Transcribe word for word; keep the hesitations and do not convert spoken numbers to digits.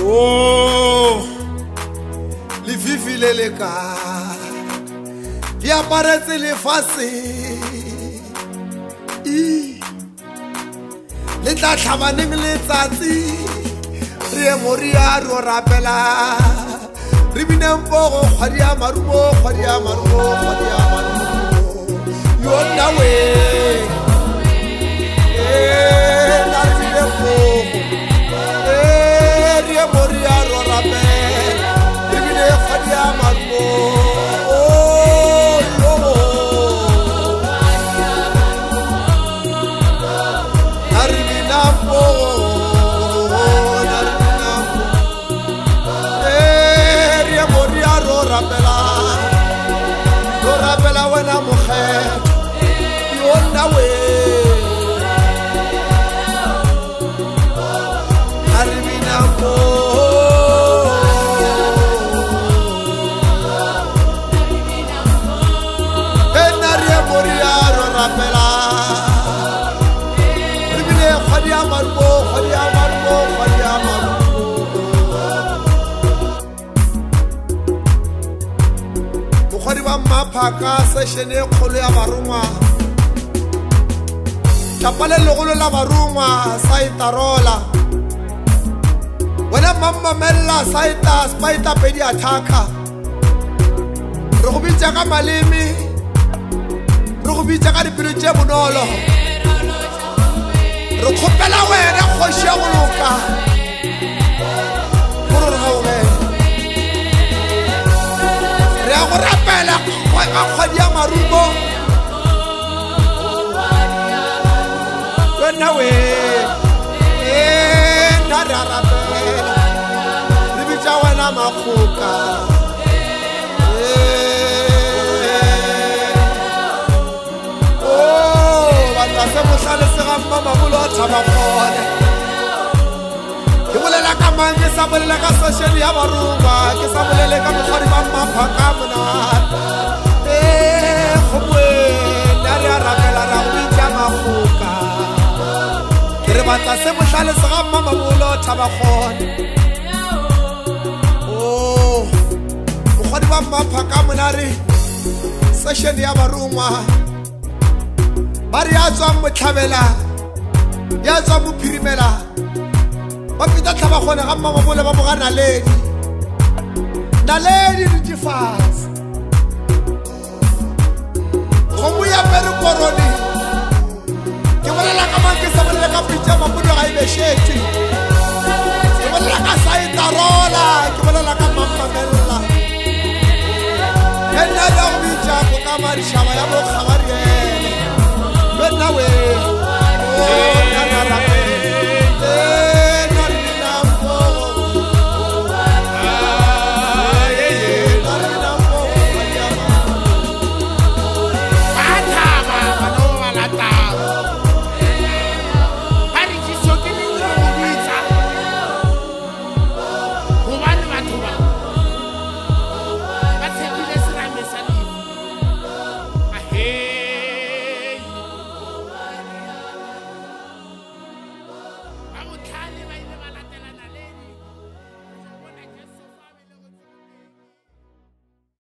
Oh, le vivile le ka di aparetse le fase le tla tlhabaneng letsatsi re moria ro rapela re bineng pogo kgwadi ya marumo kgwadi ya marumo kgwadi ya marumo yona we eh na re bineng pogo eh re moria ro rapela re bineng kgwadi ya marumo Phaka session e kholo ya barungwa tapale legolo la barungwa saitarola wena mamma mella saita spaita pedi athaka re go bitsa ka malimi re go bitsa ka dipelo tše bonolo re khopela wena khoshi ya go loka go re ga o ge re a go rapela ka kgwadi ya marumo wena we eh na ra rapela re bitsa wena makgoka oh batla se mohlale se ga mama bolo a thaba khona ke bolela ka mange sa bolela ka social ya baruma ke sa bolele ka mokgwadi ba maphaka mona batla se mohlale se ga mama bolo thaba khona oh mokgwadi ba maphaka monare session ya barungwa ba re ya tswa motlhabela ya tswa bophirimela ba pita thaba khona ga mama bolo ba bogana ledi naledi di fast go ya pere koroni ke bolela ka mang ke sa bolela ka pitsa mapudo ga ile sheti ke bolela ka saitarola ke bolela ka mamamella ena ya go bitsa go ka marishaba ya bo khabari